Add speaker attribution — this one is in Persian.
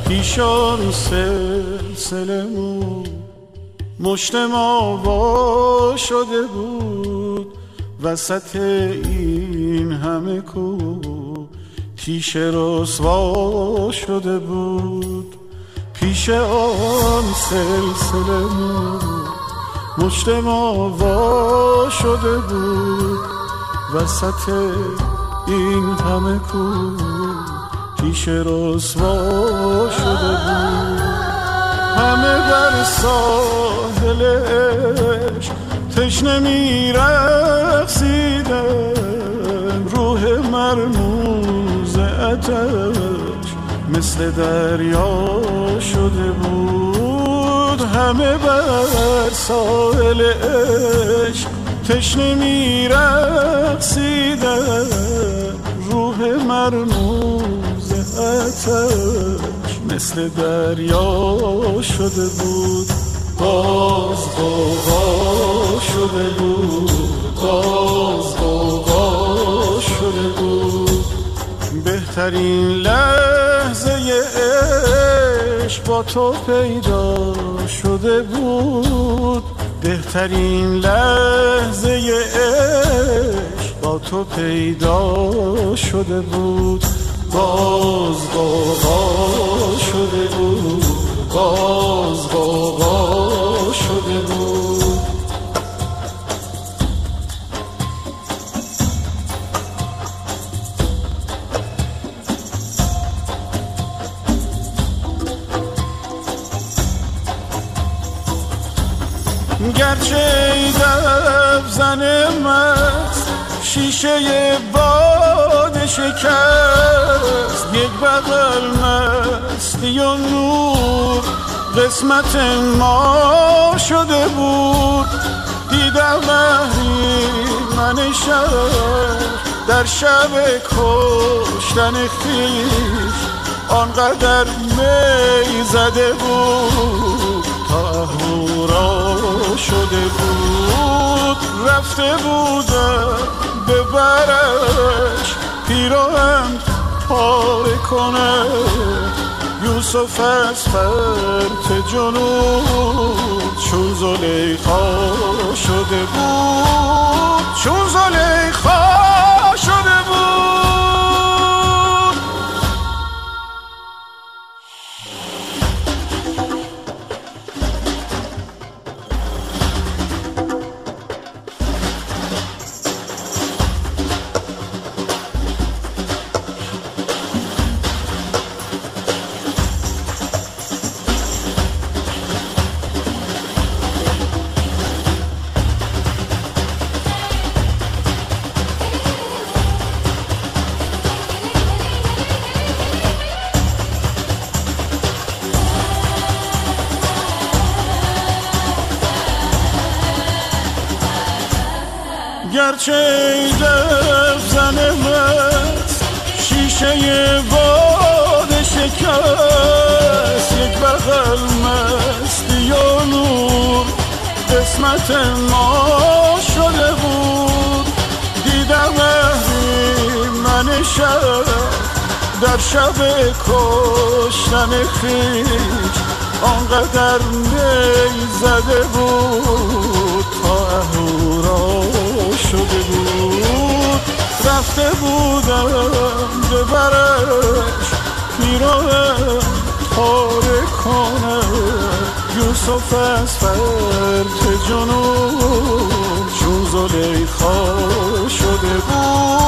Speaker 1: پیشان سلسله مشت ما وا شده بود، وسط این همه کو پیش رسوا شده بود. پیش آن سلسله مشت ما وا شده بود، وسط این همه کو پیش رسوا شده بود. همه بر ساحل عشق تشنه می‌رقصیدن، روح مرموز آتش مثل دریا شده بود. همه بر ساحل عشق تشنه می‌رقصیدن، روح مرموز آتش مثل دریا شده بود. باز غوغا شده بود، باز غوغا شده بود. بهترین لحظه عشق با تو پیدا شده بود، بهترین لحظه عشق با تو پیدا شده بود. باز غوغا شده بود، باز غوغا شده بود. گرچه ای دف زن مست شیشه باده شکست، یک بغل مستی و نور قسمت ما شده بود. دیدم من شهر در شب کشتن خویش، آنقدر می زده بود تا اهورا شده بود. رفته بودم ببرش پیراهن پاره کنه، یوسف از فرط جنوب چون زلیخا شده بود، چون زلیخا شده بود. گرچه دف زن مست شیشه باده شکست، یک بغل مستی و نور قسمت ما شده بود. دیدم من شب در شب کشتن خویش، آنقدر می زده بود تا اهورا شده بود. رفته بودم ببرش پیراهن پاره کنه، یوسف از فرط جنوب چون زلیخا شده بود.